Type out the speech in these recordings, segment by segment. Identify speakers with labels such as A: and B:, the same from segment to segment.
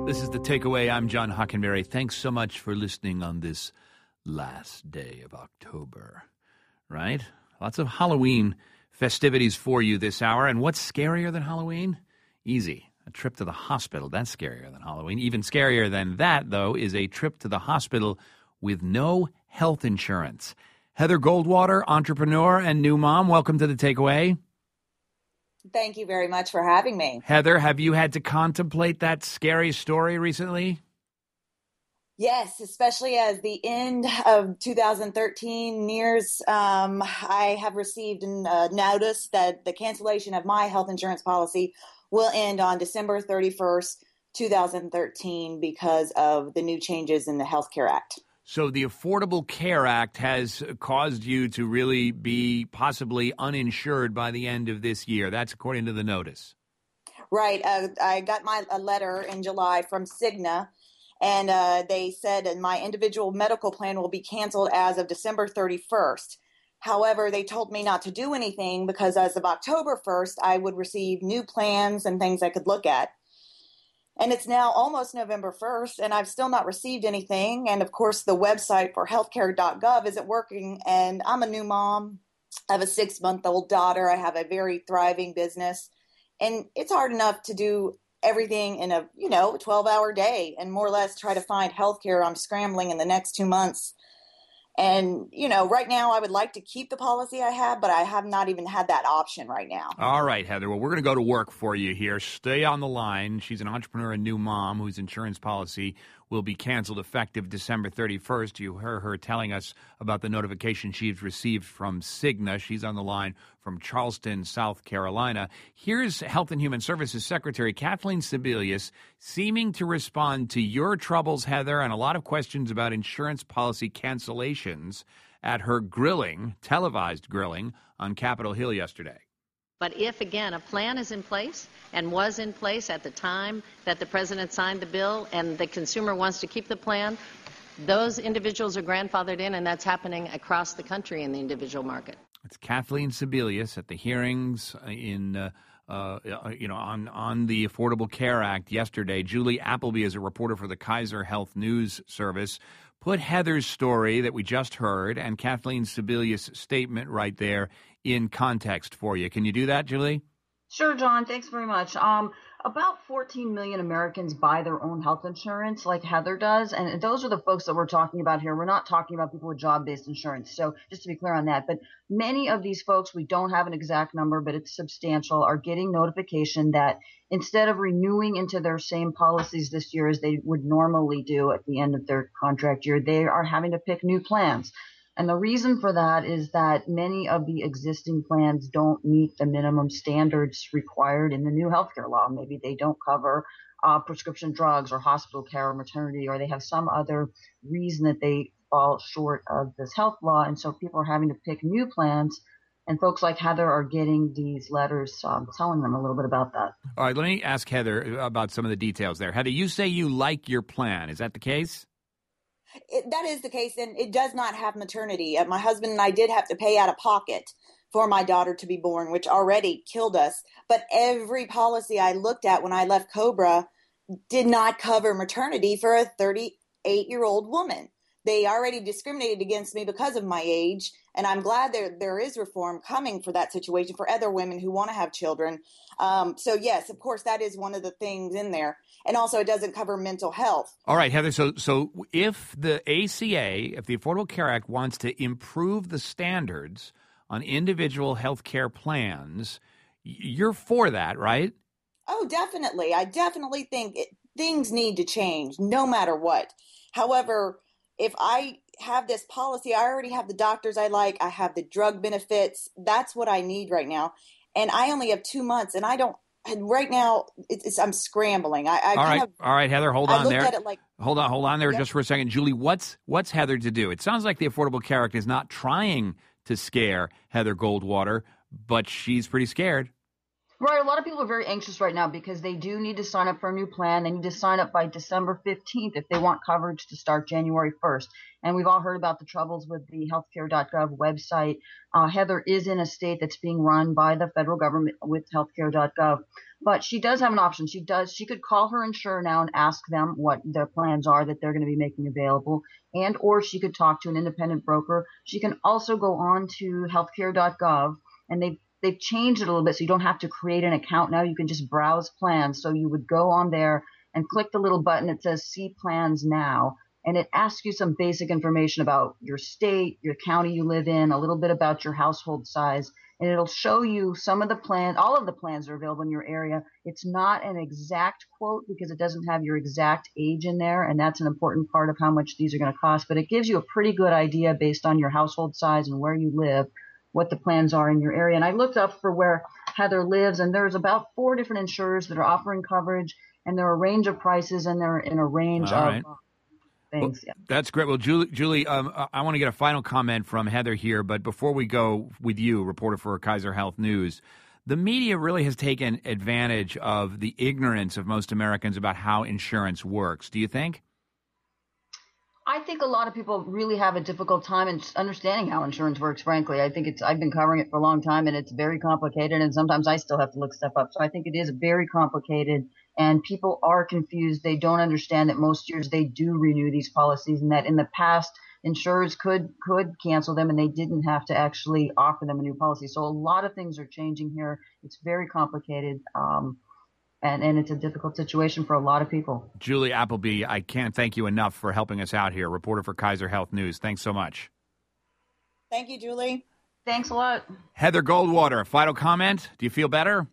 A: This is The Takeaway. I'm John Hockenberry. Thanks so much for listening on this last day of October, right? Lots of Halloween festivities for you this hour. And what's scarier than Halloween? Easy. A trip to the hospital. That's scarier than Halloween. Even scarier than that, though, is a trip to the hospital with no health insurance. Heather Goldwater, entrepreneur and new mom. Welcome to The Takeaway.
B: Thank you very much for having me.
A: Heather, have you had to contemplate that scary story recently?
B: Yes, especially as the end of 2013 nears. I have received a notice that the cancellation of my health insurance policy will end on December 31st, 2013 because of the new changes in the Health Care Act.
A: So the Affordable Care Act has caused you to really be possibly uninsured by the end of this year. That's according to the notice.
B: Right. I got a letter in July from Cigna, and they said my individual medical plan will be canceled as of December 31st. However, they told me not to do anything because as of October 1st, I would receive new plans and things I could look at. And it's now almost November 1st, and I've still not received anything. And, of course, the website for healthcare.gov isn't working. And I'm a new mom. I have a 6-month-old daughter. I have a very thriving business. And it's hard enough to do everything in a, 12-hour day and more or less try to find healthcare. I'm scrambling in the next 2 months. And, right now I would like to keep the policy I have, but I have not even had that option right now.
A: All right, Heather. Well, we're going to go to work for you here. Stay on the line. She's an entrepreneur and new mom whose insurance policy will be canceled effective December 31st. You heard her telling us about the notification she's received from Cigna. She's on the line from Charleston, South Carolina. Here's Health and Human Services Secretary Kathleen Sebelius seeming to respond to your troubles, Heather, and a lot of questions about insurance policy cancellations at her televised grilling on Capitol Hill yesterday.
C: But if, again, a plan is in place and was in place at the time that the president signed the bill and the consumer wants to keep the plan, those individuals are grandfathered in, and that's happening across the country in the individual market.
A: It's Kathleen Sebelius at the hearings on the Affordable Care Act yesterday. Julie Appleby is a reporter for the Kaiser Health News Service. Put Heather's story that we just heard and Kathleen Sebelius' statement right there in context for you. Can you do that, Julie?
D: Sure, John. Thanks very much. About 14 million Americans buy their own health insurance like Heather does. And those are the folks that we're talking about here. We're not talking about people with job-based insurance. So just to be clear on that. But many of these folks, we don't have an exact number, but it's substantial, are getting notification that instead of renewing into their same policies this year as they would normally do at the end of their contract year, they are having to pick new plans. And the reason for that is that many of the existing plans don't meet the minimum standards required in the new healthcare law. Maybe they don't cover prescription drugs or hospital care or maternity, or they have some other reason that they fall short of this health law. And so people are having to pick new plans. And folks like Heather are getting these letters telling them a little bit about that.
A: All right, let me ask Heather about some of the details there. Heather, you say you like your plan. Is that the case?
B: That is the case, and it does not have maternity. My husband and I did have to pay out of pocket for my daughter to be born, which already killed us. But every policy I looked at when I left Cobra did not cover maternity for a 38-year-old woman. They already discriminated against me because of my age, and I'm glad there is reform coming for that situation for other women who want to have children. So, yes, of course, that is one of the things in there. And also it doesn't cover mental health.
A: All right, Heather, so if the ACA, if the Affordable Care Act wants to improve the standards on individual health care plans, you're for that, right?
B: Oh, definitely. I definitely think things need to change no matter what. However, if I have this policy, I already have the doctors I like. I have the drug benefits. That's what I need right now. And I only have 2 months, and I don't. And right now, I'm scrambling.
A: All right, Heather, hold on there. Hold on there just for a second. Julie, what's Heather to do? It sounds like the Affordable Care Act is not trying to scare Heather Goldwater, but she's pretty scared.
D: Right. A lot of people are very anxious right now because they do need to sign up for a new plan. They need to sign up by December 15th if they want coverage to start January 1st. And we've all heard about the troubles with the healthcare.gov website. Heather is in a state that's being run by the federal government with healthcare.gov. But she does have an option. She could call her insurer now and ask them what their plans are that they're going to be making available, and or she could talk to an independent broker. She can also go on to healthcare.gov, and they've changed it a little bit, so you don't have to create an account now. You can just browse plans. So you would go on there and click the little button that says See Plans Now, and it asks you some basic information about your state, your county you live in, a little bit about your household size, and it'll show you some of the plans, all of the plans that are available in your area. It's not an exact quote because it doesn't have your exact age in there, and that's an important part of how much these are going to cost, but it gives you a pretty good idea based on your household size and where you live, what the plans are in your area. And I looked up for where Heather lives, and there's about 4 different insurers that are offering coverage, and there are a range of prices, and they're in a range
A: All
D: of
A: right.
D: things.
A: Well, that's great. Well, Julie, I want to get a final comment from Heather here, but before we go with you, reporter for Kaiser Health News, the media really has taken advantage of the ignorance of most Americans about how insurance works. Do you think?
D: I think a lot of people really have a difficult time in understanding how insurance works, frankly. I think I've been covering it for a long time, and it's very complicated, and sometimes I still have to look stuff up. So I think it is very complicated, and people are confused. They don't understand that most years they do renew these policies, and that in the past, insurers could cancel them, and they didn't have to actually offer them a new policy. So a lot of things are changing here. It's very complicated. And it's a difficult situation for a lot of people.
A: Julie Appleby, I can't thank you enough for helping us out here. Reporter for Kaiser Health News. Thanks so much.
B: Thank you, Julie.
D: Thanks a lot.
A: Heather Goldwater, final comment. Do you feel better?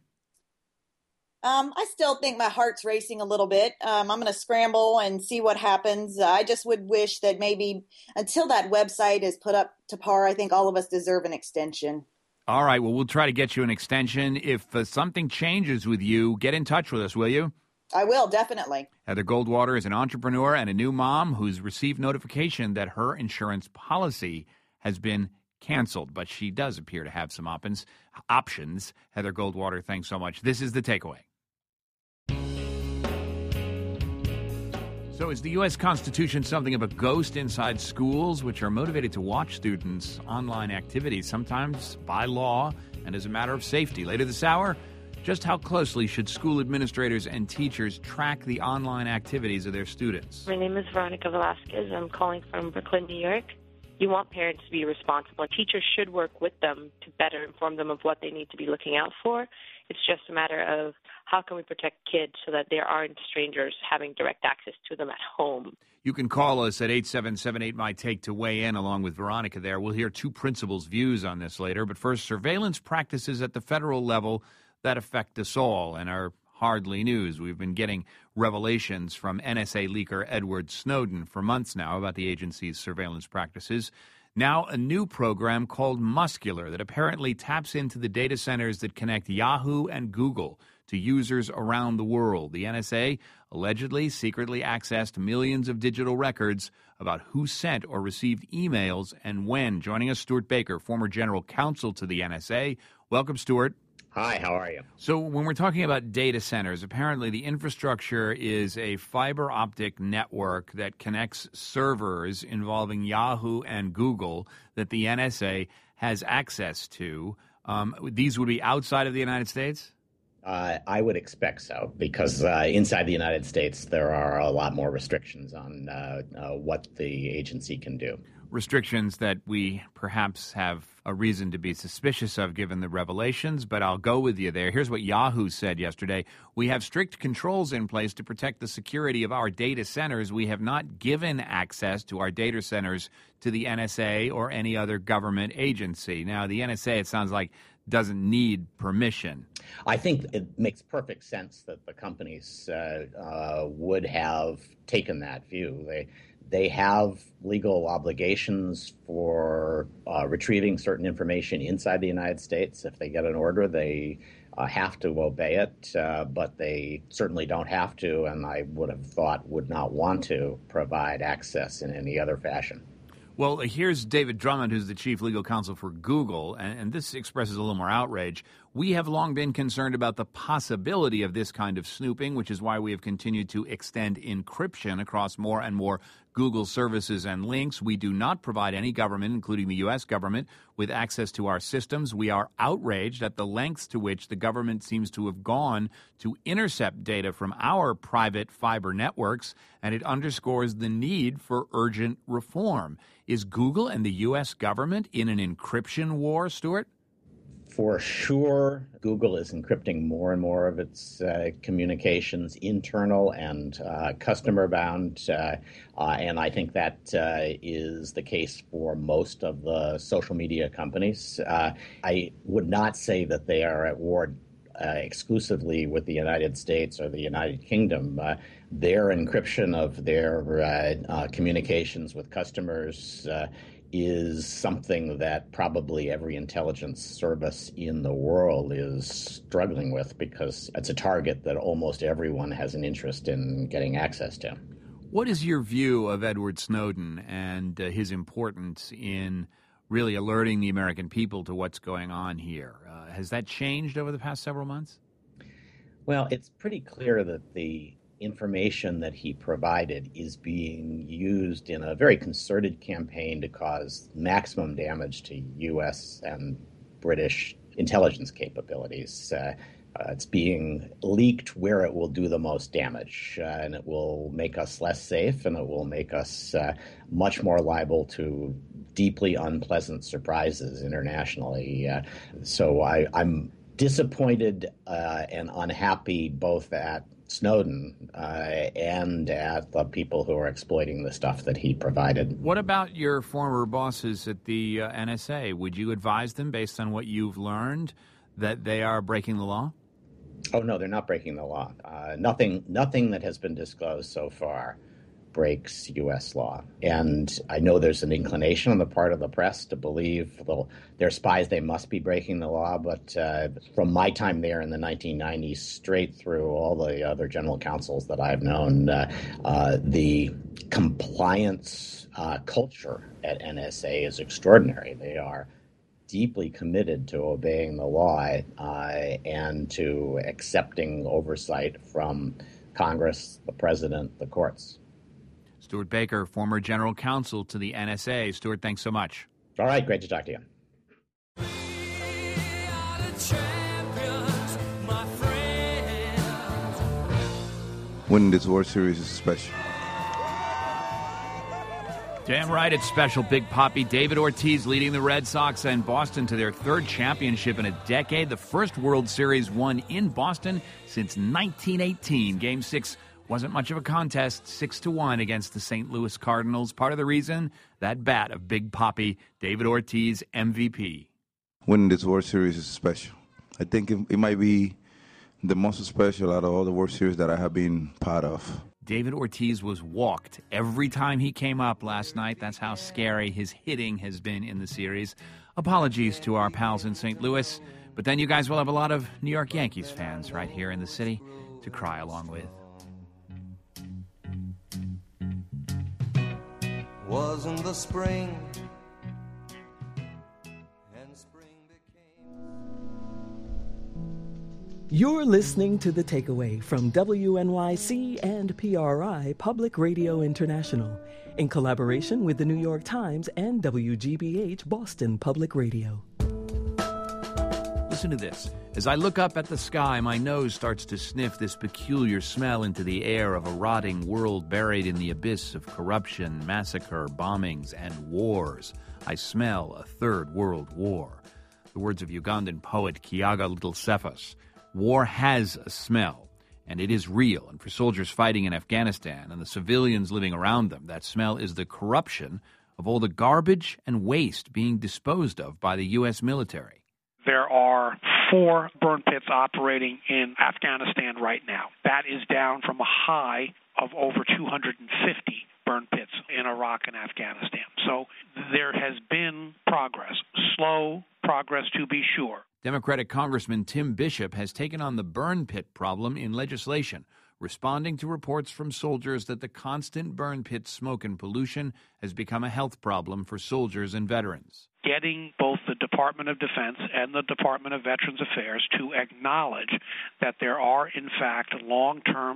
B: I still think my heart's racing a little bit. I'm going to scramble and see what happens. I just would wish that maybe until that website is put up to par, I think all of us deserve an extension.
A: All right. Well, we'll try to get you an extension. If something changes with you, get in touch with us, will you?
B: I will, definitely.
A: Heather Goldwater is an entrepreneur and a new mom who's received notification that her insurance policy has been canceled, but she does appear to have some options. Heather Goldwater, thanks so much. This is The Takeaway. So is the U.S. Constitution something of a ghost inside schools, which are motivated to watch students' online activities, sometimes by law and as a matter of safety? Later this hour, just how closely should school administrators and teachers track the online activities of their students?
E: My name is Veronica Velasquez. I'm calling from Brooklyn, New York. You want parents to be responsible. Teachers should work with them to better inform them of what they need to be looking out for. It's just a matter of how can we protect kids so that there aren't strangers having direct access to them at home.
A: You can call us at 877-8MY-TAKE to weigh in along with Veronica there. We'll hear two principals' views on this later. But first, surveillance practices at the federal level that affect us all and are hardly news. We've been getting revelations from NSA leaker Edward Snowden for months now about the agency's surveillance practices. Now a new program called Muscular that apparently taps into the data centers that connect Yahoo and Google to users around the world. The NSA allegedly secretly accessed millions of digital records about who sent or received emails and when. Joining us, Stuart Baker, former general counsel to the NSA. Welcome, Stuart.
F: Hi, how are you?
A: So when we're talking about data centers, apparently the infrastructure is a fiber optic network that connects servers involving Yahoo and Google that the NSA has access to. These would be outside of the United States?
F: I would expect so, because inside the United States, there are a lot more restrictions on what the agency can do.
A: Restrictions that we perhaps have a reason to be suspicious of given the revelations, but I'll go with you there. Here's what Yahoo said yesterday. We have strict controls in place to protect the security of our data centers. We have not given access to our data centers to the NSA or any other government agency. Now, the NSA, it sounds like, doesn't need permission.
F: I think it makes perfect sense that the companies would have taken that view. They have legal obligations for retrieving certain information inside the United States. If they get an order, they have to obey it, but they certainly don't have to, and I would have thought would not want to provide access in any other fashion.
A: Well, here's David Drummond, who's the chief legal counsel for Google, and this expresses a little more outrage. We have long been concerned about the possibility of this kind of snooping, which is why we have continued to extend encryption across more and more Google services and links. We do not provide any government, including the U.S. government, with access to our systems. We are outraged at the lengths to which the government seems to have gone to intercept data from our private fiber networks, and it underscores the need for urgent reform. Is Google and the U.S. government in an encryption war, Stuart?
F: For sure, Google is encrypting more and more of its communications, internal and customer-bound, and I think that is the case for most of the social media companies. I would not say that they are at war exclusively with the United States or the United Kingdom. Their encryption of their communications with customers is something that probably every intelligence service in the world is struggling with, because it's a target that almost everyone has an interest in getting access to.
A: What is your view of Edward Snowden and his importance in really alerting the American people to what's going on here? Has that changed over the past several months?
F: Well, it's pretty clear that the information that he provided is being used in a very concerted campaign to cause maximum damage to U.S. and British intelligence capabilities. It's being leaked where it will do the most damage, and it will make us less safe, and it will make us much more liable to deeply unpleasant surprises internationally. So I'm disappointed and unhappy both at Snowden and at the people who are exploiting the stuff that he provided.
A: What about your former bosses at the NSA? Would you advise them, based on what you've learned, that they are breaking the law?
F: Oh, no, they're not breaking the law. Nothing that has been disclosed so far breaks U.S. law. And I know there's an inclination on the part of the press to believe, well, they're spies, they must be breaking the law. But from my time there in the 1990s straight through all the other general counsels that I've known, the compliance culture at NSA is extraordinary. They are deeply committed to obeying the law and to accepting oversight from Congress, the president, the courts.
A: Stuart Baker, former general counsel to the NSA. Stuart, thanks so much.
F: All right, great to talk to you.
G: Winning this World Series is special.
A: Damn right, it's special. Big Papi David Ortiz leading the Red Sox and Boston to their third championship in a decade. The first World Series won in Boston since 1918. Game 6 wasn't much of a contest, 6-1 against the St. Louis Cardinals. Part of the reason, that bat of Big Papi, David Ortiz, MVP.
G: Winning this World Series is special. I think it might be the most special out of all the World Series that I have been part of.
A: David Ortiz was walked every time he came up last night. That's how scary his hitting has been in the series. Apologies to our pals in St. Louis, but then you guys will have a lot of New York Yankees fans right here in the city to cry along with.
H: Wasn't the spring, and spring became...
I: You're listening to The Takeaway from WNYC and PRI Public Radio International in collaboration with the New York Times and WGBH Boston Public Radio.
A: Listen to this. As I look up at the sky, my nose starts to sniff this peculiar smell into the air of a rotting world buried in the abyss of corruption, massacre, bombings, and wars. I smell a third world war. The words of Ugandan poet Kiyaga Little Cephas. War has a smell, and it is real. And for soldiers fighting in Afghanistan and the civilians living around them, that smell is the corruption of all the garbage and waste being disposed of by the U.S. military.
J: There are 4 burn pits operating in Afghanistan right now. That is down from a high of over 250 burn pits in Iraq and Afghanistan. So there has been progress, slow progress to be sure.
A: Democratic Congressman Tim Bishop has taken on the burn pit problem in legislation, responding to reports from soldiers that the constant burn pit smoke and pollution has become a health problem for soldiers and veterans.
J: Getting both the Department of Defense and the Department of Veterans Affairs to acknowledge that there are, in fact, long-term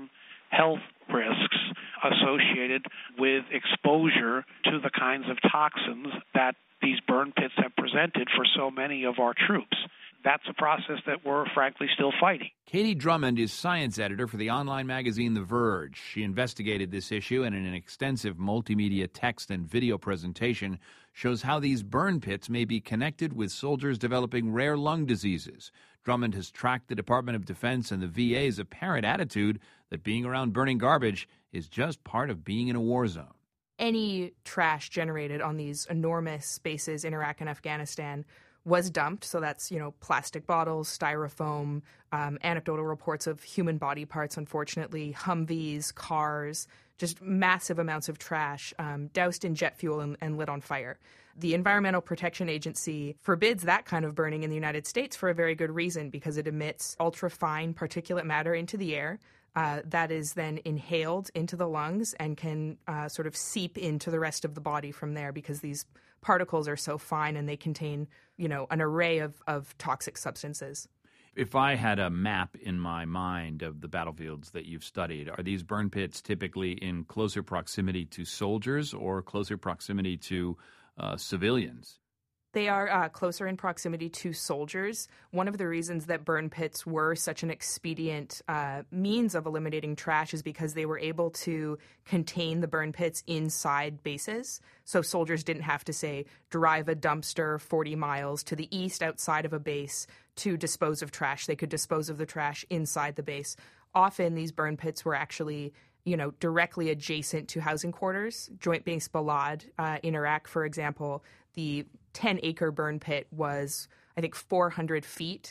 J: health risks associated with exposure to the kinds of toxins that these burn pits have presented for so many of our troops. That's a process that we're frankly still fighting.
A: Katie Drummond is science editor for the online magazine The Verge. She investigated this issue and in an extensive multimedia text and video presentation shows how these burn pits may be connected with soldiers developing rare lung diseases. Drummond has tracked the Department of Defense and the VA's apparent attitude that being around burning garbage is just part of being in a war zone.
K: Any trash generated on these enormous bases in Iraq and Afghanistan was dumped. So that's, plastic bottles, styrofoam, anecdotal reports of human body parts, unfortunately, Humvees, cars, just massive amounts of trash doused in jet fuel and lit on fire. The Environmental Protection Agency forbids that kind of burning in the United States for a very good reason, because it emits ultra-fine particulate matter into the air. That is then inhaled into the lungs and can sort of seep into the rest of the body from there, because these particles are so fine and they contain, an array of toxic substances.
A: If I had a map in my mind of the battlefields that you've studied, are these burn pits typically in closer proximity to soldiers or closer proximity to civilians?
K: They are closer in proximity to soldiers. One of the reasons that burn pits were such an expedient means of eliminating trash is because they were able to contain the burn pits inside bases. So soldiers didn't have to, say, drive a dumpster 40 miles to the east outside of a base to dispose of trash. They could dispose of the trash inside the base. Often these burn pits were actually directly adjacent to housing quarters. Joint Base Balad in Iraq, for example, the 10-acre burn pit was, I think, 400 feet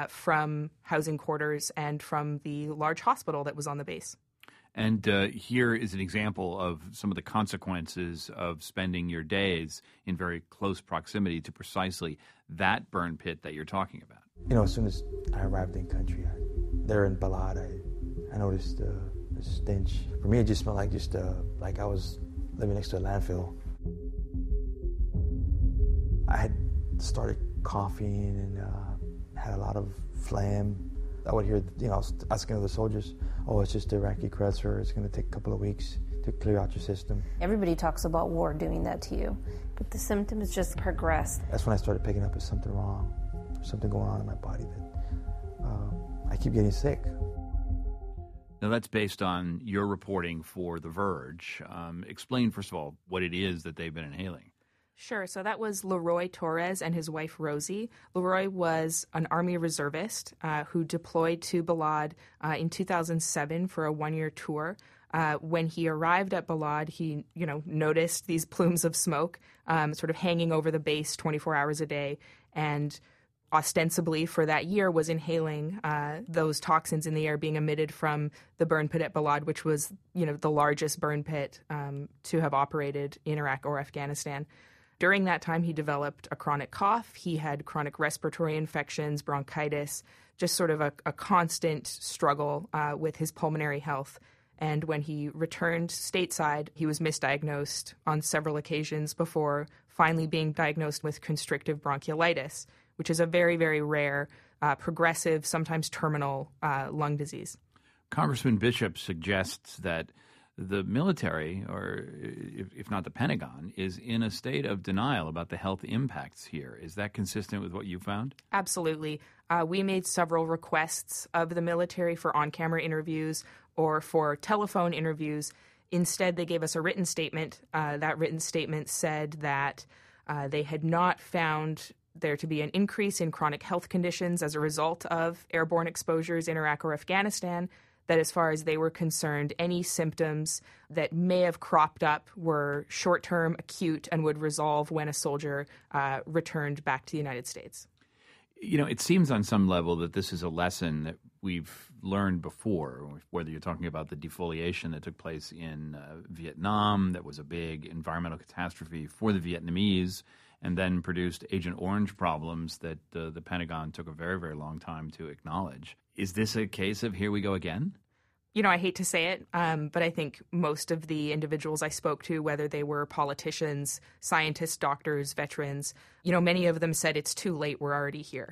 K: from housing quarters and from the large hospital that was on the base.
A: And here is an example of some of the consequences of spending your days in very close proximity to precisely that burn pit that you're talking about.
L: As soon as I arrived in country, there in Balad, I noticed the stench. For me, it just smelled like I was living next to a landfill. I had started coughing and had a lot of phlegm. I would hear, asking the soldiers, it's just Iraqi crud, sir. It's going to take a couple of weeks to clear out your system.
M: Everybody talks about war doing that to you, but the symptoms just progressed.
L: That's when I started picking up there's something wrong, there's something going on in my body that I keep getting sick.
A: Now, that's based on your reporting for The Verge. Explain, first of all, what it is that they've been inhaling.
K: Sure. So that was Leroy Torres and his wife, Rosie. Leroy was an Army reservist who deployed to Balad in 2007 for a one-year tour. When he arrived at Balad, he, noticed these plumes of smoke sort of hanging over the base 24 hours a day, and ostensibly for that year was inhaling those toxins in the air being emitted from the burn pit at Balad, which was, the largest burn pit to have operated in Iraq or Afghanistan. During that time, he developed a chronic cough. He had chronic respiratory infections, bronchitis, just sort of a constant struggle with his pulmonary health. And when he returned stateside, he was misdiagnosed on several occasions before finally being diagnosed with constrictive bronchiolitis, which is a very, very rare, progressive, sometimes terminal lung disease.
A: Congressman Bishop suggests that the military, or if not the Pentagon, is in a state of denial about the health impacts here. Is that consistent with what you found?
K: Absolutely. We made several requests of the military for on-camera interviews or for telephone interviews. Instead, they gave us a written statement. That written statement said that they had not found there to be an increase in chronic health conditions as a result of airborne exposures in Iraq or Afghanistan, that as far as they were concerned, any symptoms that may have cropped up were short-term, acute, and would resolve when a soldier returned back to the United States.
A: It seems on some level that this is a lesson that we've learned before, whether you're talking about the defoliation that took place in Vietnam, that was a big environmental catastrophe for the Vietnamese, and then produced Agent Orange problems that the Pentagon took a very, very long time to acknowledge. Is this a case of here we go again?
K: I hate to say it, but I think most of the individuals I spoke to, whether they were politicians, scientists, doctors, veterans, many of them said it's too late, we're already here.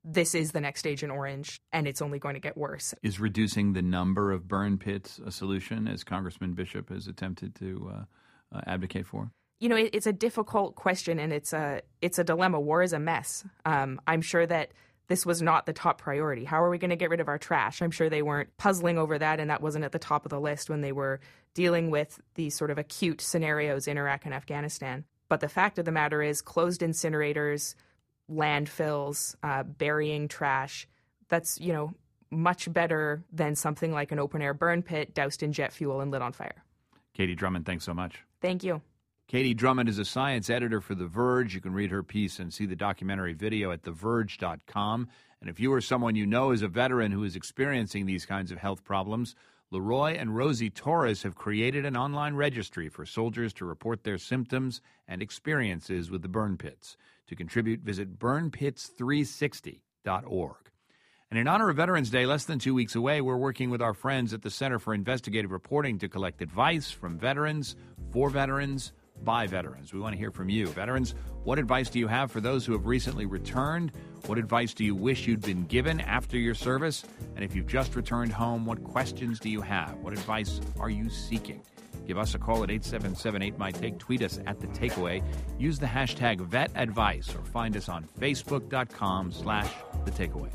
K: this is the next Agent Orange, and it's only going to get worse.
A: Is reducing the number of burn pits a solution, as Congressman Bishop has attempted to advocate for?
K: You know, it's a difficult question, and it's a dilemma. War is a mess. I'm sure that this was not the top priority. How are we going to get rid of our trash? I'm sure they weren't puzzling over that, and that wasn't at the top of the list when they were dealing with these sort of acute scenarios in Iraq and Afghanistan. But the fact of the matter is, closed incinerators, landfills, burying trash, that's, you know, much better than something like an open-air burn pit doused in jet fuel and lit on fire.
A: Katie Drummond, thanks so much.
K: Thank you.
A: Katie Drummond is a science editor for The Verge. You can read her piece and see the documentary video at theverge.com. And if you or someone you know is a veteran who is experiencing these kinds of health problems, Leroy and Rosie Torres have created an online registry for soldiers to report their symptoms and experiences with the burn pits. To contribute, visit burnpits360.org. And in honor of Veterans Day, less than 2 weeks away, we're working with our friends at the Center for Investigative Reporting to collect advice from veterans, for veterans, by veterans. We want to hear from you. Veterans, what advice do you have for those who have recently returned? What advice do you wish you'd been given after your service? And if you've just returned home, what questions do you have? What advice are you seeking? Give us a call at 877-8MY-TAKE. Tweet us at The Takeaway. Use the hashtag VetAdvice or find us on Facebook.com/The Takeaway.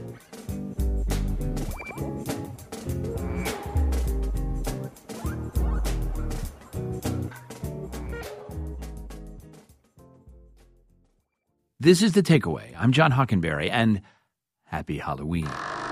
A: This is The Takeaway. I'm John Hockenberry, and happy Halloween.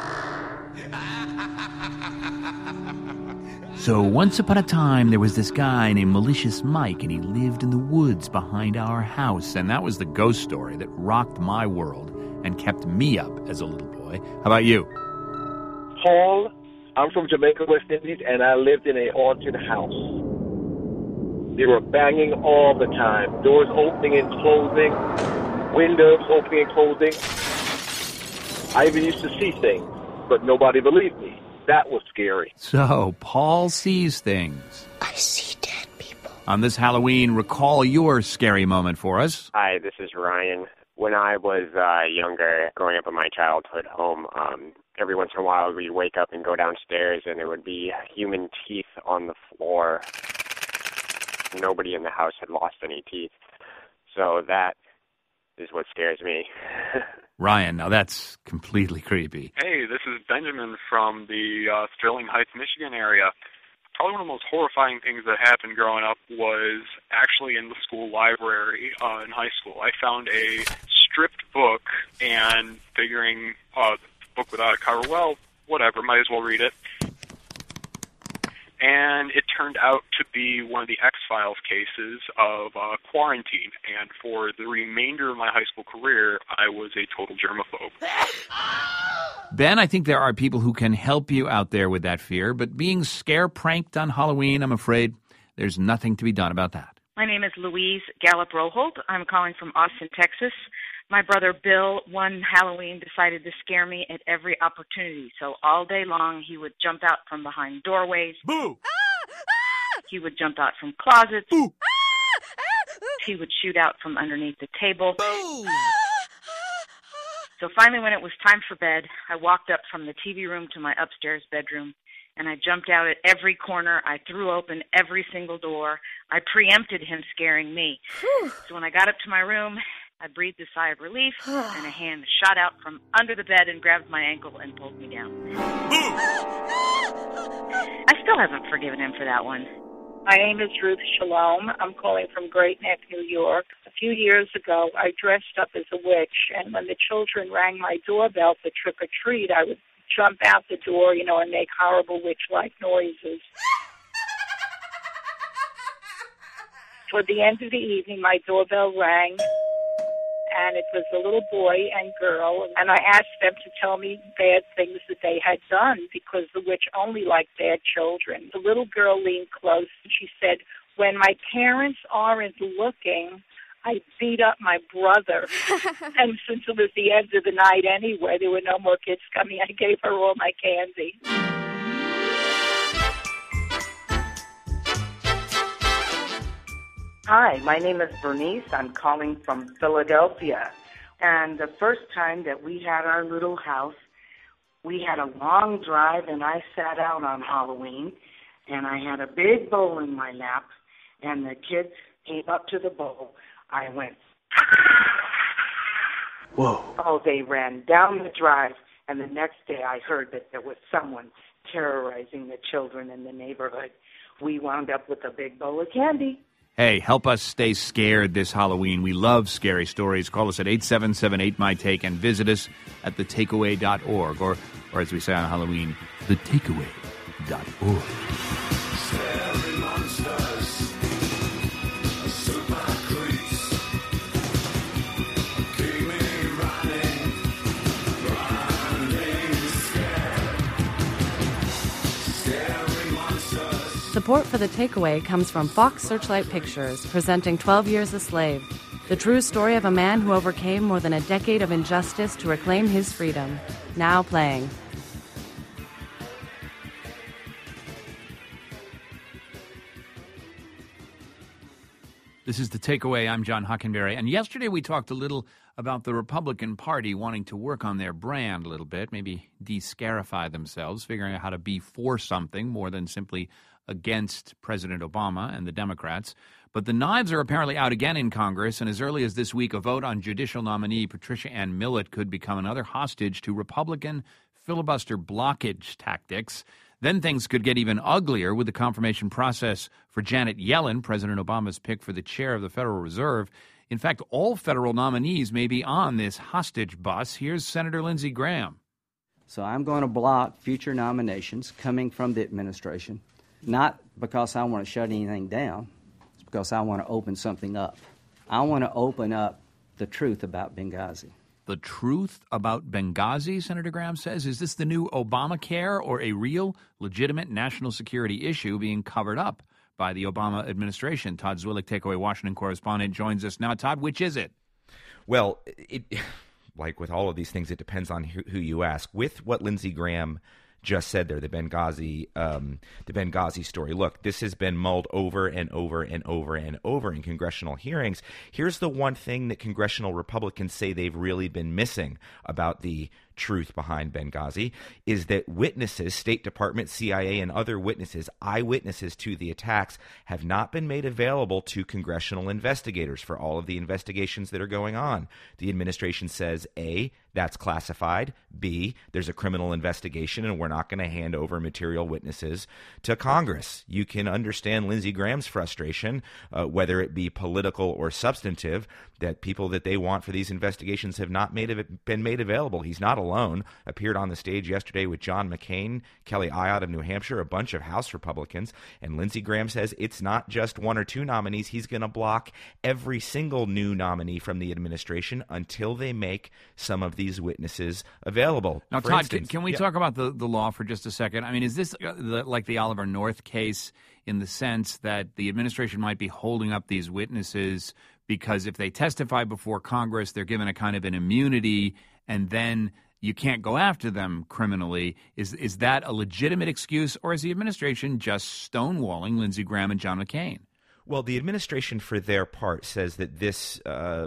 A: So once upon a time, there was this guy named Malicious Mike, and he lived in the woods behind our house. And that was the ghost story that rocked my world and kept me up as a little boy. How about you?
N: Paul, I'm from Jamaica, West Indies, and I lived in a haunted house. They were banging all the time, doors opening and closing, windows opening and closing. I even used to see things, but nobody believed me. That was scary.
A: So, Paul sees things.
O: I see dead people.
A: On this Halloween, recall your scary moment for us.
P: Hi, this is Ryan. When I was younger, growing up in my childhood home, every once in a while we'd wake up and go downstairs and there would be human teeth on the floor. Nobody in the house had lost any teeth. So that is what scares me.
A: Ryan, now that's completely creepy.
Q: Hey, this is Benjamin from the Sterling Heights, Michigan area. Probably one of the most horrifying things that happened growing up was actually in the school library in high school. I found a stripped book and figuring the book without a cover, well, whatever, might as well read it. And it turned out to be one of the X-Files cases of quarantine. And for the remainder of my high school career, I was a total germaphobe.
A: Ben, I think there are people who can help you out there with that fear, but being scare-pranked on Halloween, I'm afraid there's nothing to be done about that.
R: My name is Louise Gallup-Roholt. I'm calling from Austin, Texas. My brother Bill, one Halloween, decided to scare me at every opportunity. So all day long, he would jump out from behind doorways.
A: Boo!
R: He would jump out from closets.
A: Boo!
R: He would shoot out from underneath the table.
A: Boo!
R: So finally, when it was time for bed, I walked up from the TV room to my upstairs bedroom, and I jumped out at every corner. I threw open every single door. I preempted him scaring me. So when I got up to my room, I breathed a sigh of relief, and a hand shot out from under the bed and grabbed my ankle and pulled me down. I still haven't forgiven him for that one.
S: My name is Ruth Shalom. I'm calling from Great Neck, New York. A few years ago, I dressed up as a witch, and when the children rang my doorbell for trick-or-treat, I would jump out the door, and make horrible witch-like noises. Toward the end of the evening, my doorbell rang, and it was a little boy and girl, and I asked them to tell me bad things that they had done because the witch only liked bad children. The little girl leaned close and she said, "When my parents aren't looking, I beat up my brother." And since it was the end of the night anyway, there were no more kids coming, I gave her all my candy.
T: Hi, my name is Bernice. I'm calling from Philadelphia.
O: And the first time that we had our little house, we had a long drive, and I sat out on Halloween, and I had a big bowl in my lap, and the kids came up to the bowl. I went,
L: whoa.
O: Oh, they ran down the drive, and the next day I heard that there was someone terrorizing the children in the neighborhood. We wound up with a big bowl of candy.
A: Hey, help us stay scared this Halloween. We love scary stories. Call us at 877-8MY-TAKE and visit us at thetakeaway.org, or as we say on Halloween, thetakeaway.org.
H: Scary monsters, super creeps, keep me running scared. Scary monsters.
T: Support for The Takeaway comes from Fox Searchlight Pictures, presenting 12 Years a Slave, the true story of a man who overcame more than a decade of injustice to reclaim his freedom. Now playing.
A: This is The Takeaway. I'm John Hockenberry. And yesterday we talked a little about the Republican Party wanting to work on their brand a little bit, maybe de-scarify themselves, figuring out how to be for something more than simply against President Obama and the Democrats. But the knives are apparently out again in Congress, and as early as this week, a vote on judicial nominee Patricia Ann Millett could become another hostage to Republican filibuster blockage tactics. Then things could get even uglier with the confirmation process for Janet Yellen, President Obama's pick for the chair of the Federal Reserve. In fact, all federal nominees may be on this hostage bus. Here's Senator Lindsey Graham.
U: So I'm going to block future nominations coming from the administration, not because I want to shut anything down. It's because I want to open something up. I want to open up the truth about Benghazi.
A: The truth about Benghazi, Senator Graham says? Is this the new Obamacare or a real, legitimate national security issue being covered up by the Obama administration? Todd Zwillich, Takeaway Washington correspondent, joins us now. Todd, which is it?
V: Well, like with all of these things, it depends on who you ask. With what Lindsey Graham just said there, the Benghazi story. Look, this has been mulled over and over and over and over in congressional hearings. Here's the one thing that congressional Republicans say they've really been missing about the truth behind Benghazi is that witnesses, State Department, CIA, and other witnesses, eyewitnesses to the attacks, have not been made available to congressional investigators for all of the investigations that are going on. The administration says, A, that's classified. B, there's a criminal investigation, and we're not going to hand over material witnesses to Congress. You can understand Lindsey Graham's frustration, whether it be political or substantive, that people that they want for these investigations have not been made available. He's not alone. Appeared on the stage yesterday with John McCain, Kelly Ayotte of New Hampshire, a bunch of House Republicans, and Lindsey Graham says it's not just one or two nominees. He's going to block every single new nominee from the administration until they make some of these witnesses available.
A: Now,
V: for
A: Todd,
V: instance,
A: can we talk about the law for just a second? I mean, is this like the Oliver North case in the sense that the administration might be holding up these witnesses because if they testify before Congress, they're given a kind of an immunity, and then you can't go after them criminally? Is that a legitimate excuse, or is the administration just stonewalling Lindsey Graham and John McCain?
V: Well, the administration, for their part, says that this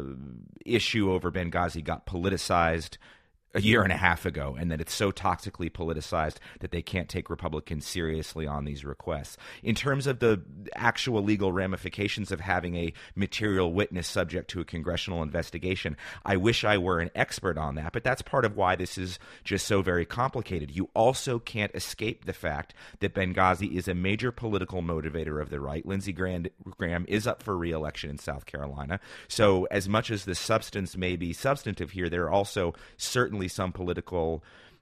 V: issue over Benghazi got politicized a year and a half ago, and that it's so toxically politicized that they can't take Republicans seriously on these requests. In terms of the actual legal ramifications of having a material witness subject to a congressional investigation, I wish I were an expert on that, but that's part of why this is just so very complicated. You also can't escape the fact that Benghazi is a major political motivator of the right. Lindsey Graham is up for re-election in South Carolina. So as much as the substance may be substantive here, there are also certainly some political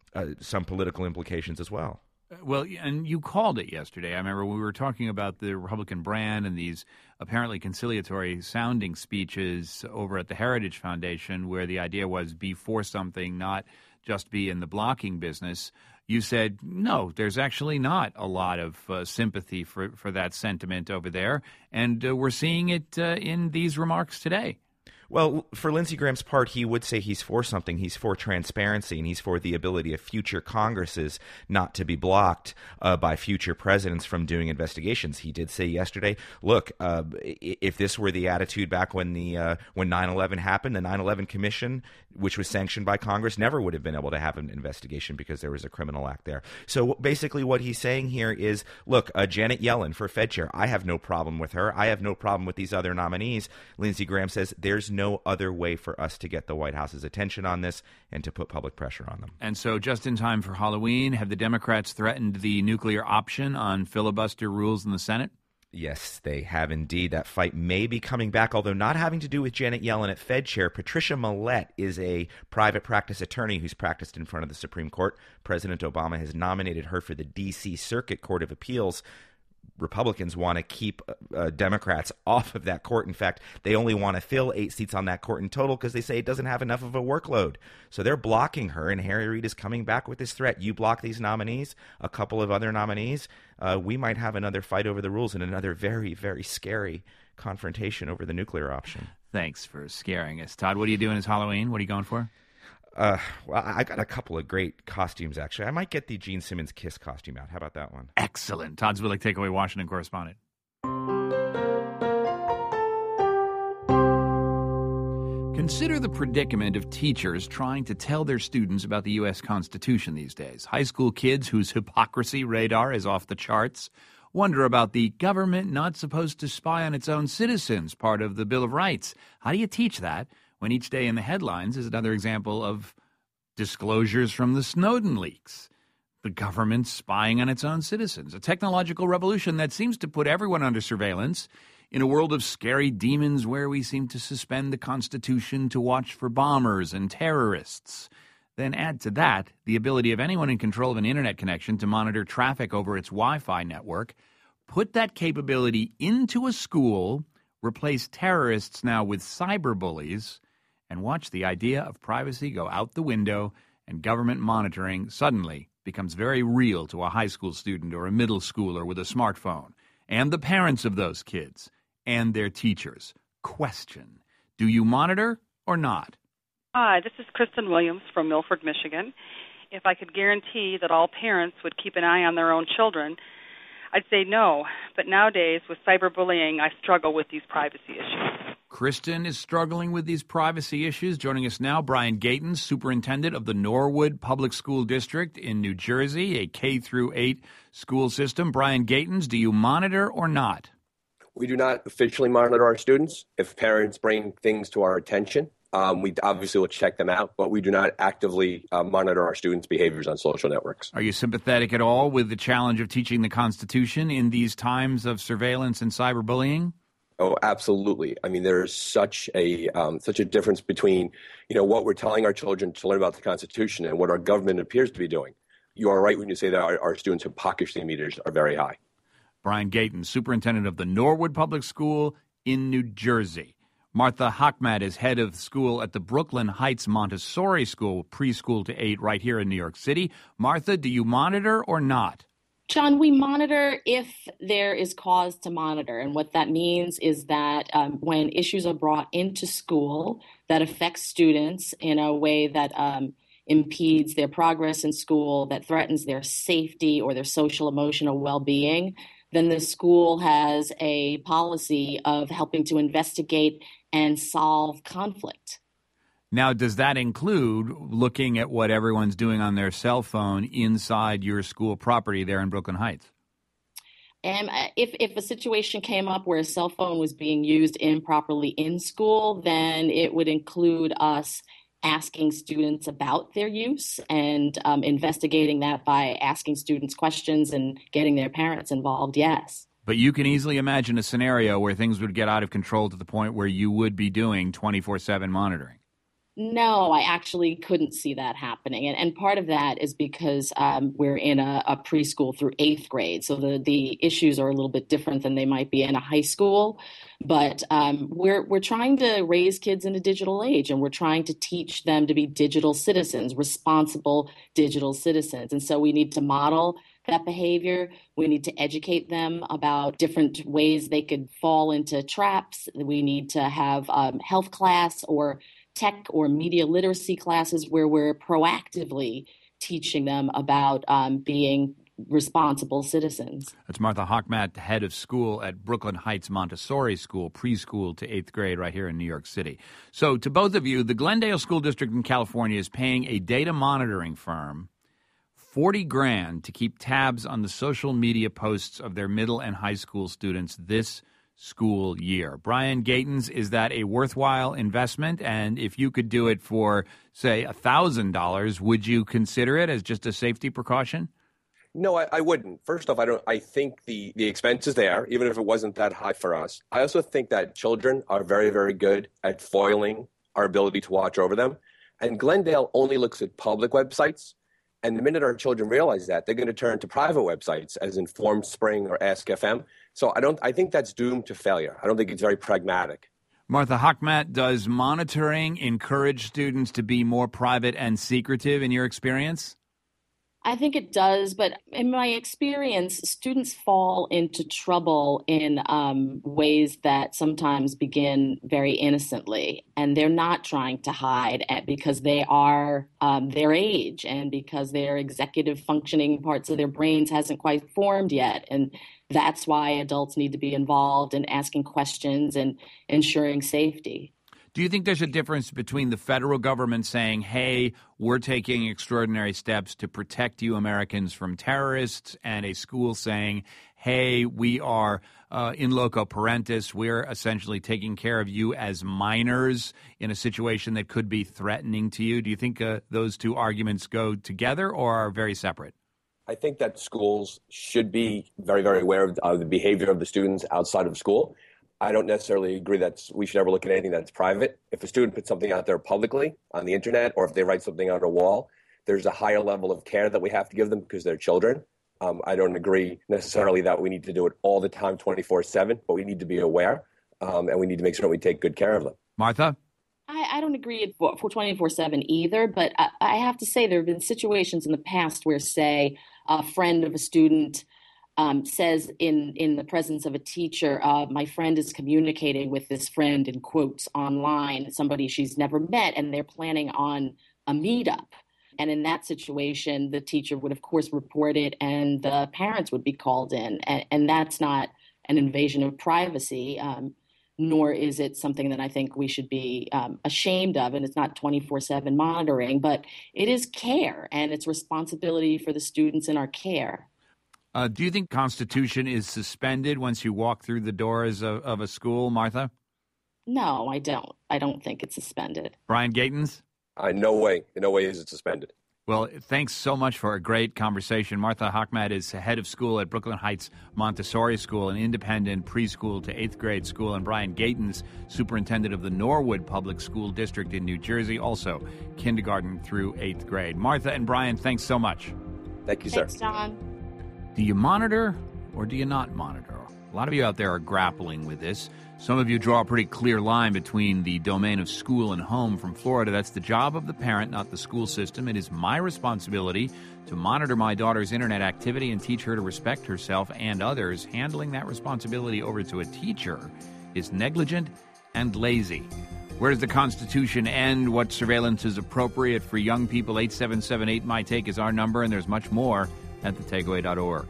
V: implications as well.
A: Well, and you called it yesterday. I remember we were talking about the Republican brand and these apparently conciliatory sounding speeches over at the Heritage Foundation, where the idea was be for something, not just be in the blocking business. You said, no, there's actually not a lot of sympathy for that sentiment over there. And we're seeing it in these remarks today.
V: Well, for Lindsey Graham's part, he would say he's for something. He's for transparency, and he's for the ability of future Congresses not to be blocked by future presidents from doing investigations. He did say yesterday, look, if this were the attitude back when 9/11 happened, the 9/11 Commission, which was sanctioned by Congress, never would have been able to have an investigation because there was a criminal act there. So basically what he's saying here is, look, Janet Yellen for Fed chair, I have no problem with her. I have no problem with these other nominees. Lindsey Graham says there's no other way for us to get the White House's attention on this and to put public pressure on them.
A: And so just in time for Halloween, have the Democrats threatened the nuclear option on filibuster rules in the Senate?
V: Yes, they have indeed. That fight may be coming back, although not having to do with Janet Yellen at Fed chair. Patricia Millett is a private practice attorney who's practiced in front of the Supreme Court. President Obama has nominated her for the D.C. Circuit Court of Appeals. Republicans want to keep Democrats off of that court. In fact, they only want to fill 8 seats on that court in total because they say it doesn't have enough of a workload. So they're blocking her, and Harry Reid is coming back with this threat. You block these nominees, a couple of other nominees, we might have another fight over the rules and another very, very scary confrontation over the nuclear option.
A: Thanks for scaring us. Todd, what are you doing this Halloween? What are you going for?
V: Well, I got a couple of great costumes, actually. I might get the Gene Simmons Kiss costume out. How about that one?
A: Excellent. Todd Zwillich, Takeaway Washington correspondent. Consider the predicament of teachers trying to tell their students about the U.S. Constitution these days. High school kids whose hypocrisy radar is off the charts wonder about the government not supposed to spy on its own citizens, part of the Bill of Rights. How do you teach that when each day in the headlines is another example of disclosures from the Snowden leaks? The government spying on its own citizens, a technological revolution that seems to put everyone under surveillance in a world of scary demons where we seem to suspend the Constitution to watch for bombers and terrorists. Then add to that the ability of anyone in control of an internet connection to monitor traffic over its Wi-Fi network. Put that capability into a school, replace terrorists now with cyberbullies, and watch the idea of privacy go out the window and government monitoring suddenly becomes very real to a high school student or a middle schooler with a smartphone, and the parents of those kids and their teachers. Question: do you monitor or not?
C: Hi, this is Kristen Williams from Milford, Michigan. If I could guarantee that all parents would keep an eye on their own children, I'd say no. But nowadays, with cyberbullying, I struggle with these privacy issues.
A: Kristen is struggling with these privacy issues. Joining us now, Brian Gayton, superintendent of the Norwood Public School District in New Jersey, a K-8 school system. Brian Gayton, do you monitor or not?
D: We do not officially monitor our students. If parents bring things to our attention, we obviously will check them out, but we do not actively monitor our students' behaviors on social networks.
A: Are you sympathetic at all with the challenge of teaching the Constitution in these times of surveillance and cyberbullying?
D: Oh, absolutely. I mean, there is such a difference between, what we're telling our children to learn about the Constitution and what our government appears to be doing. You are right when you say that our students' hypocrisy meters are very high.
A: Brian Gayton, superintendent of the Norwood Public School in New Jersey. Martha Hochmat is head of school at the Brooklyn Heights Montessori School, preschool to 8, right here in New York City. Martha, do you monitor or not?
W: John, we monitor if there is cause to monitor. And what that means is that when issues are brought into school that affect students in a way that impedes their progress in school, that threatens their safety or their social emotional well-being, then the school has a policy of helping to investigate and solve conflict.
A: Now, does that include looking at what everyone's doing on their cell phone inside your school property there in Brooklyn Heights?
W: If a situation came up where a cell phone was being used improperly in school, then it would include us asking students about their use and investigating that by asking students questions and getting their parents involved, yes.
A: But you can easily imagine a scenario where things would get out of control to the point where you would be doing 24/7 monitoring.
W: No, I actually couldn't see that happening. And part of that is because we're in a preschool through 8th grade. So the issues are a little bit different than they might be in a high school. But we're trying to raise kids in a digital age, and we're trying to teach them to be digital citizens, responsible digital citizens. And so we need to model that behavior. We need to educate them about different ways they could fall into traps. We need to have health class or tech or media literacy classes where we're proactively teaching them about being responsible citizens.
A: That's Martha Hochmat, head of school at Brooklyn Heights Montessori School, preschool to 8th grade right here in New York City. So to both of you, the Glendale School District in California is paying a data monitoring firm $40,000 to keep tabs on the social media posts of their middle and high school students this school year. Brian Gatens, is that a worthwhile investment? And if you could do it for, say, $1,000, would you consider it as just a safety precaution?
D: No, I wouldn't. First off, I think the expense is there, even if it wasn't that high for us. I also think that children are very, very good at foiling our ability to watch over them. And Glendale only looks at public websites. And the minute our children realize that, they're going to turn to private websites, as Informed Spring or Ask FM. So I think that's doomed to failure. I don't think it's very pragmatic.
A: Martha Hochmat, does monitoring encourage students to be more private and secretive in your experience?
W: I think it does, but in my experience, students fall into trouble in ways that sometimes begin very innocently, and they're not trying to hide because they are their age and because their executive functioning parts of their brains hasn't quite formed yet, and that's why adults need to be involved in asking questions and ensuring safety.
A: Do you think there's a difference between the federal government saying, hey, we're taking extraordinary steps to protect you Americans from terrorists, and a school saying, hey, we are in loco parentis, we're essentially taking care of you as minors in a situation that could be threatening to you? Do you think those two arguments go together or are very separate?
D: I think that schools should be very, very aware of the behavior of the students outside of school. I don't necessarily agree that we should ever look at anything that's private. If a student puts something out there publicly on the internet, or if they write something on a wall, there's a higher level of care that we have to give them because they're children. I don't agree necessarily that we need to do it all the time, 24/7, but we need to be aware, and we need to make sure we take good care of them.
A: Martha?
W: I don't agree for 24/7 either, but I have to say there have been situations in the past where, say, a friend of a student says in the presence of a teacher, my friend is communicating with this friend in quotes online, somebody she's never met, and they're planning on a meetup. And in that situation, the teacher would, of course, report it and the parents would be called in. And that's not an invasion of privacy, nor is it something that I think we should be ashamed of. And it's not 24/7 monitoring, but it is care, and it's responsibility for the students in our care.
A: Do you think Constitution is suspended once you walk through the doors of a school, Martha?
W: No, I don't. I don't think it's suspended.
A: Brian Gatens?
D: No way. In no way is it suspended.
A: Well, thanks so much for a great conversation. Martha Hochmat is head of school at Brooklyn Heights Montessori School, an independent preschool to 8th grade school, and Brian Gatens, superintendent of the Norwood Public School District in New Jersey, also kindergarten through 8th grade. Martha and Brian, thanks so much.
D: Thank you, sir.
W: Thanks, John.
A: Do you monitor or do you not monitor? A lot of you out there are grappling with this. Some of you draw a pretty clear line between the domain of school and home. From Florida, that's the job of the parent, not the school system. It is my responsibility to monitor my daughter's internet activity and teach her to respect herself and others. Handling that responsibility over to a teacher is negligent and lazy. Where does the Constitution end? What surveillance is appropriate for young people? 8778 My Take is our number, and there's much more at thetakeaway.org.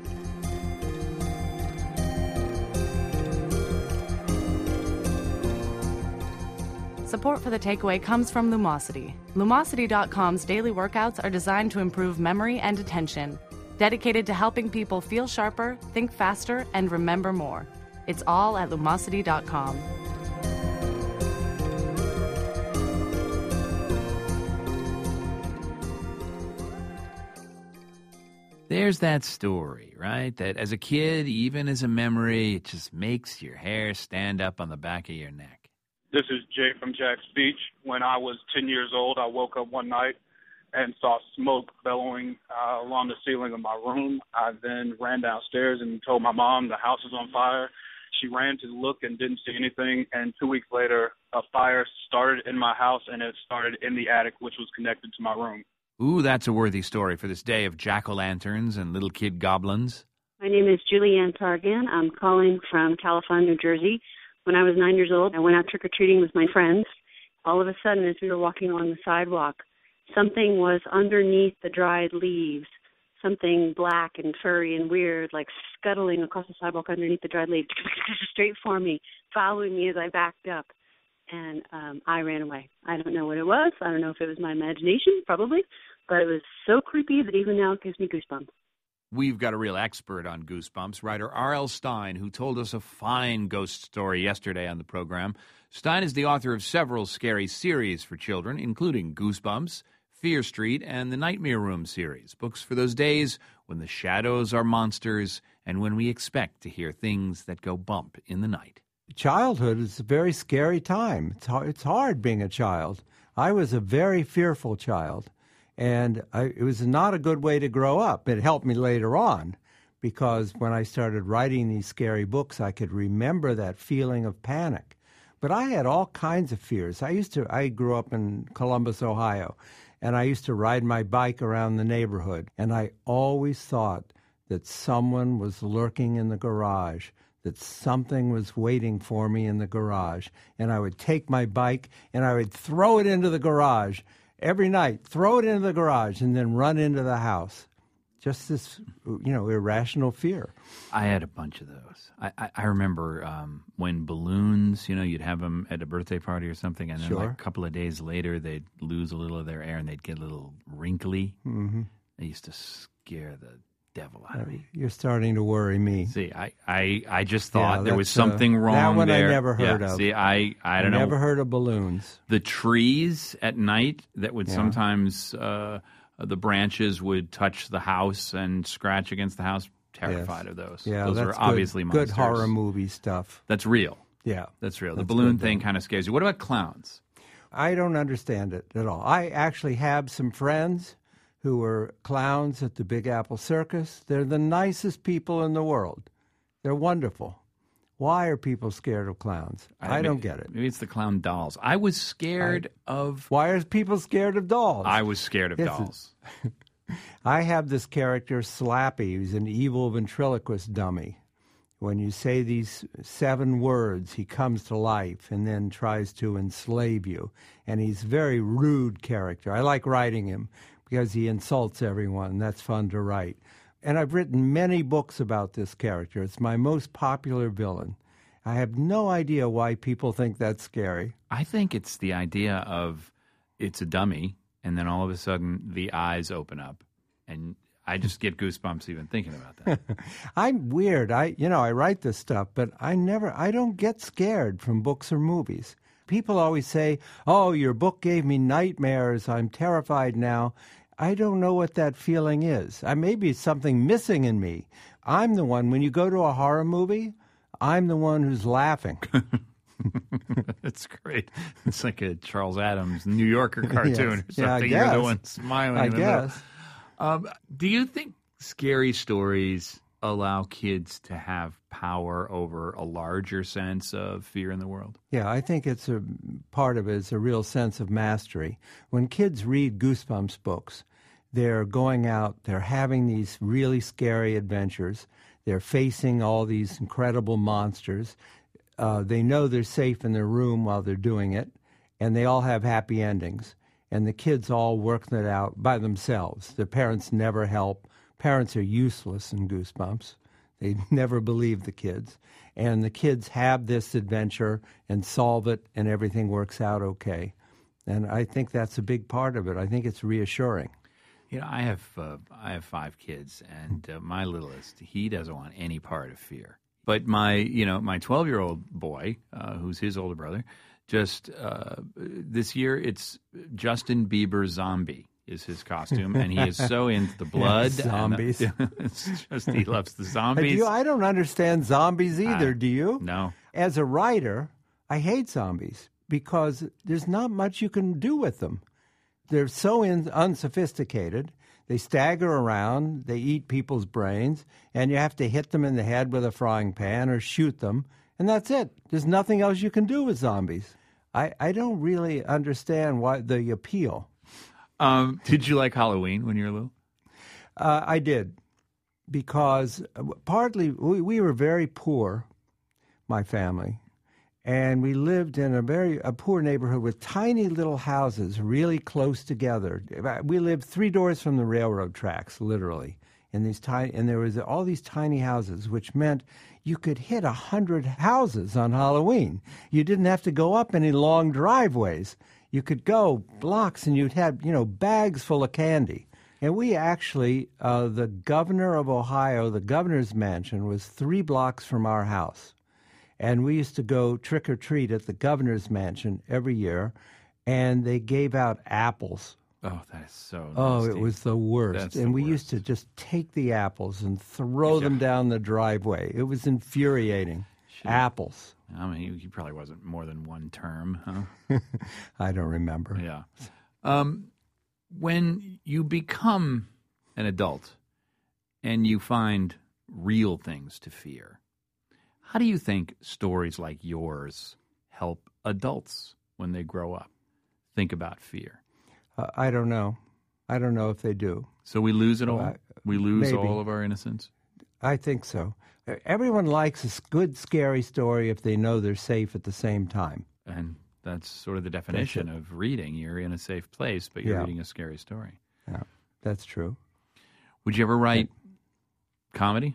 T: Support for The Takeaway comes from Lumosity. Lumosity.com's daily workouts are designed to improve memory and attention, dedicated to helping people feel sharper, think faster, and remember more. It's all at Lumosity.com.
A: There's that story, right? That as a kid, even as a memory, it just makes your hair stand up on the back of your neck.
B: This is Jay from Jack's Beach. When I was 10 years old, I woke up one night and saw smoke bellowing along the ceiling of my room. I then ran downstairs and told my mom the house was on fire. She ran to look and didn't see anything, and 2 weeks later, a fire started in my house, and it started in the attic, which was connected to my room.
A: Ooh, that's a worthy story for this day of jack-o'-lanterns and little kid goblins.
E: My name is Julianne Targan. I'm calling from Califon, New Jersey. When I was 9 years old, I went out trick-or-treating with my friends. All of a sudden, as we were walking along the sidewalk, something was underneath the dried leaves, something black and furry and weird, like scuttling across the sidewalk underneath the dried leaves, straight for me, following me as I backed up. And I ran away. I don't know what it was. I don't know if it was my imagination, probably, but it was so creepy that even now it gives me goosebumps.
A: We've got a real expert on Goosebumps, writer R.L. Stine, who told us a fine ghost story yesterday on the program. Stine is the author of several scary series for children, including Goosebumps, Fear Street, and the Nightmare Room series, books for those days when the shadows are monsters and when we expect to hear things that go bump in the night.
F: Childhood is a very scary time. It's hard being a child. I was a very fearful child. And it was not a good way to grow up. It helped me later on because when I started writing these scary books, I could remember that feeling of panic. But I had all kinds of fears. I grew up in Columbus, Ohio, and I used to ride my bike around the neighborhood. And I always thought that someone was lurking in the garage, that something was waiting for me in the garage. And I would take my bike and I would throw it into the garage. Every night, throw it into the garage and then run into the house. Just this, irrational fear.
A: I had a bunch of those. I remember when balloons, you'd have them at a birthday party or something, and then like a couple of days later, they'd lose a little of their air and they'd get a little wrinkly.
F: Mm-hmm.
A: They used to scare the devil out of me.
F: You're starting to worry me.
A: See, I just thought there was something wrong
F: there. That one
A: there.
F: I never heard of.
A: See, I don't know.
F: Never heard of balloons.
A: The trees at night that would sometimes, the branches would touch the house and scratch against the house. Terrified of those.
F: Yeah,
A: those
F: that's
A: are obviously monsters.
F: Good horror movie stuff.
A: That's real.
F: Yeah.
A: That's real. The balloon thing kind of scares you. What about clowns?
F: I don't understand it at all. I actually have some friends who were clowns at the Big Apple Circus. They're the nicest people in the world. They're wonderful. Why are people scared of clowns? I don't get it.
A: Maybe it's the clown dolls. I was scared of...
F: Why are people scared of dolls?
A: I was scared of dolls.
F: I have this character, Slappy, who's an evil ventriloquist dummy. When you say these 7 words, he comes to life and then tries to enslave you. And he's a very rude character. I like writing him because he insults everyone. That's fun to write. And I've written many books about this character. It's my most popular villain. I have no idea why people think that's scary.
A: I think it's the idea of it's a dummy, and then all of a sudden the eyes open up. And I just get goosebumps even thinking about that.
F: I'm weird. I write this stuff, but I don't get scared from books or movies. People always say, "Oh, your book gave me nightmares. I'm terrified now." I don't know what that feeling is. Maybe it's something missing in me. I'm the one, when you go to a horror movie, I'm the one who's laughing.
A: That's great. It's like a Charles Adams New Yorker cartoon or something.
F: Yeah,
A: You're the one smiling
F: I
A: in the
F: guess.
A: middle. Do you think scary stories allow kids to have power over a larger sense of fear in the world?
F: Yeah, I think it's a part of it is a real sense of mastery. When kids read Goosebumps books, they're going out, they're having these really scary adventures, they're facing all these incredible monsters. They know they're safe in their room while they're doing it, and they all have happy endings. And the kids all work that out by themselves. Their parents never help. Parents are useless in Goosebumps. They never believe the kids. And the kids have this adventure and solve it, and everything works out okay. And I think that's a big part of it. I think it's reassuring.
A: I have 5 kids, and my littlest, he doesn't want any part of fear. But my 12-year-old boy, who's his older brother, just this year it's Justin Bieber zombie is his costume, and he is so into the blood.
F: Zombies.
A: It's just he loves the zombies.
F: I don't understand zombies either, do you?
A: No.
F: As a writer, I hate zombies because there's not much you can do with them. They're so unsophisticated. They stagger around, they eat people's brains, and you have to hit them in the head with a frying pan or shoot them, and that's it. There's nothing else you can do with zombies. I don't really understand why the appeal.
A: Did you like Halloween when you were little?
F: I did, because partly we were very poor, my family, and we lived in a poor neighborhood with tiny little houses really close together. We lived 3 doors from the railroad tracks, literally, and there was all these tiny houses, which meant you could hit 100 houses on Halloween. You didn't have to go up any long driveways. You could go blocks, and you'd have bags full of candy. And we actually, the governor of Ohio, the governor's mansion, was 3 blocks from our house. And we used to go trick-or-treat at the governor's mansion every year, and they gave out apples.
A: Oh, that is so nasty.
F: Oh, it was the worst.
A: That's
F: and
A: the
F: we
A: worst.
F: used to just take the apples and throw them down the driveway. It was infuriating. Apples.
A: I mean, he probably wasn't more than one term, huh?
F: I don't remember.
A: Yeah. When you become an adult and you find real things to fear, how do you think stories like yours help adults when they grow up think about fear?
F: I don't know. I don't know if they do.
A: So we lose it all? We lose
F: maybe.
A: all of our innocence?
F: I think so. Everyone likes a good, scary story if they know they're safe at the same time.
A: And that's sort of the definition of reading. You're in a safe place, but you're reading a scary story.
F: Yeah, that's true.
A: Would you ever write comedy?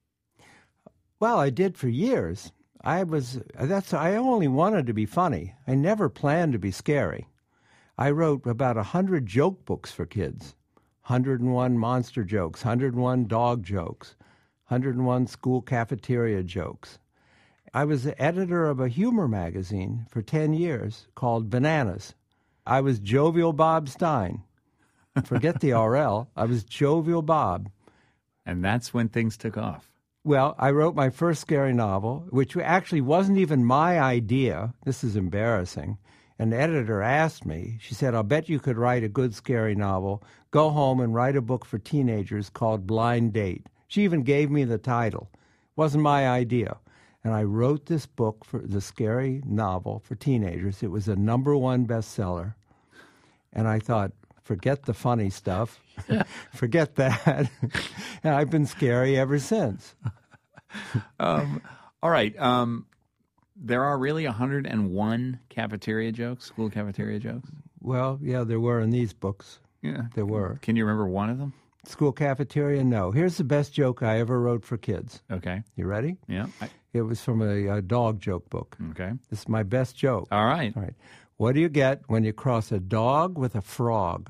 F: Well, I did for years. I only wanted to be funny. I never planned to be scary. I wrote about 100 joke books for kids. 101 monster jokes, 101 dog jokes, 101 school cafeteria jokes. I was the editor of a humor magazine for 10 years called Bananas. I was Jovial Bob Stein. Forget the RL. I was Jovial Bob.
A: And that's when things took off.
F: Well, I wrote my first scary novel, which actually wasn't even my idea. This is embarrassing. An editor asked me, she said, I'll bet you could write a good scary novel. Go home and write a book for teenagers called Blind Date. She even gave me the title. It wasn't my idea. And I wrote this book, for the scary novel for teenagers. It was a #1 bestseller. And I thought, forget the funny stuff. Forget that. And I've been scary ever since.
A: All right. There are really 101 cafeteria jokes, school cafeteria jokes?
F: Well, yeah, there were in these books.
A: Yeah.
F: There were.
A: Can you remember one of them?
F: School cafeteria? No. Here's the best joke I ever wrote for kids.
A: Okay.
F: You ready?
A: Yeah.
F: It was from a dog joke book.
A: Okay.
F: This is my best joke.
A: All right.
F: All right. What do you get when you cross a dog with a frog?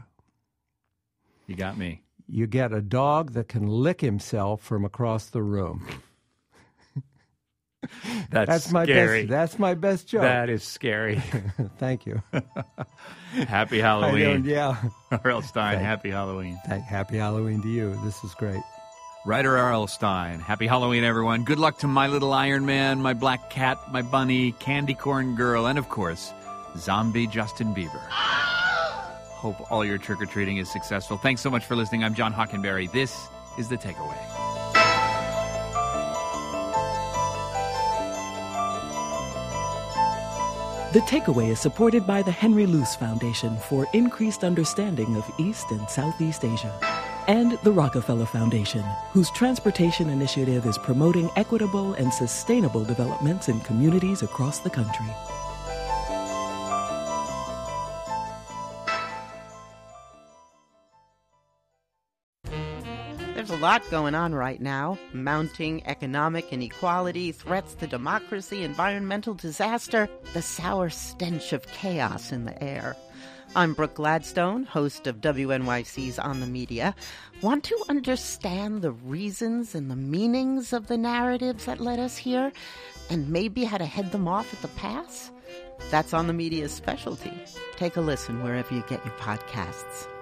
A: You got me.
F: You get a dog that can lick himself from across the room.
A: That's
F: my
A: scary.
F: That's my best joke.
A: That is scary.
F: Thank you.
A: Happy Halloween.
F: Yeah.
A: R.L. Stein, happy Halloween.
F: Happy Halloween to you. This is great.
A: Writer R.L. Stein. Happy Halloween, everyone. Good luck to My Little Iron Man, My Black Cat, My Bunny, Candy Corn Girl, and, of course, Zombie Justin Bieber. Hope all your trick-or-treating is successful. Thanks so much for listening. I'm John Hockenberry. This is The Takeaway.
G: The Takeaway is supported by the Henry Luce Foundation for increased understanding of East and Southeast Asia, and the Rockefeller Foundation, whose transportation initiative is promoting equitable and sustainable developments in communities across the country.
I: There's a lot going on right now. Mounting economic inequality, threats to democracy, environmental disaster, the sour stench of chaos in the air. I'm Brooke Gladstone, host of WNYC's On the Media. Want to understand the reasons and the meanings of the narratives that led us here, and maybe how to head them off at the pass? That's On the Media's specialty. Take a listen wherever you get your podcasts.